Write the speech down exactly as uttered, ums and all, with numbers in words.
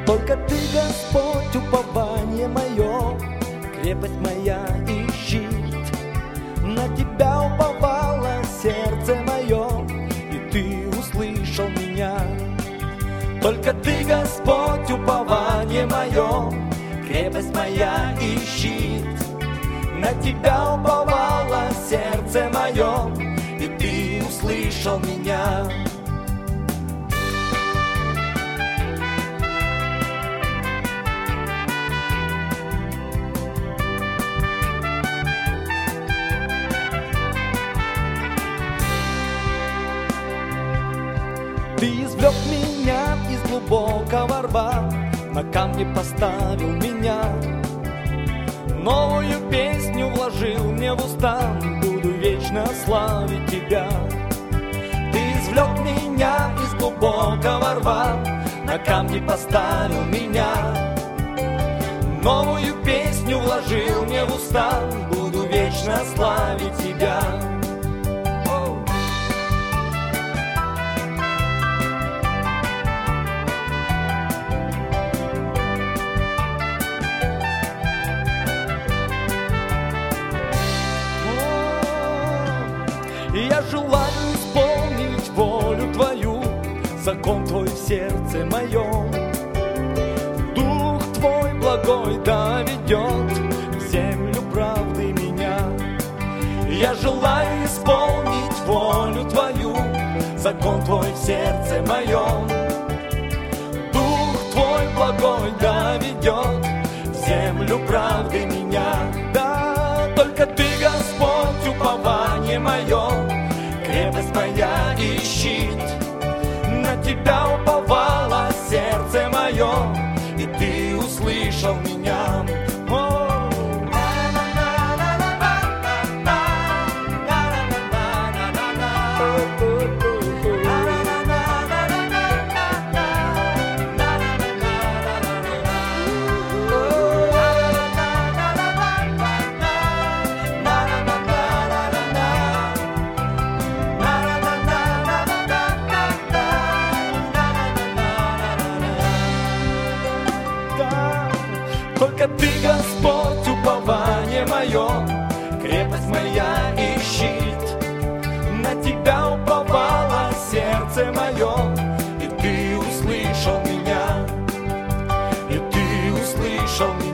Только Ты, Господь, упование мое, крепость моя и щит. На Тебя уповало сердце мое, и Ты услышал меня. Только Ты, Господь, упование мое, крепость моя и щит. На Тебя уповало сердце мое, и Ты услышал меня. Ты извлек меня из глубокого рва, на камне поставил меня, новую песню вложил мне в уста, буду вечно славить Тебя. Ты извлек меня из глубокого рва, на камне поставил меня, новую песню вложил мне в уста, буду вечно славить Тебя. И я желаю исполнить волю Твою, закон Твой в сердце моем. Дух Твой благой да ведет в землю правды меня. Я желаю исполнить волю Твою, закон Твой в сердце моем. Дух Твой благой да ведет в землю правды меня. Да, только Ты, Господь, упование мое, крепость моя и щит. На Тебя уповало сердце мое, и Ты услышал меня. Только Ты, Господь, упование мое, крепость моя и щит. На Тебя уповало сердце мое, и Ты услышал меня, и Ты услышал меня.